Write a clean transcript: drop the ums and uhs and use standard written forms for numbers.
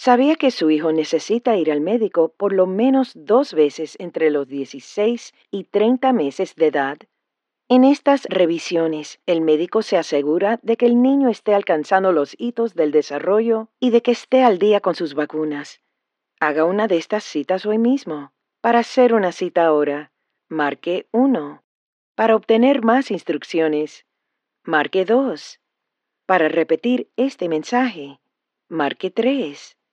¿Sabía que su hijo necesita ir al médico por lo menos 2 veces entre los 16 y 30 meses de edad? En estas revisiones, el médico se asegura de que el niño esté alcanzando los hitos del desarrollo y de que esté al día con sus vacunas. Haga una de estas citas hoy mismo. Para hacer una cita ahora, marque 1. Para obtener más instrucciones, marque 2. Para repetir este mensaje, marque 3.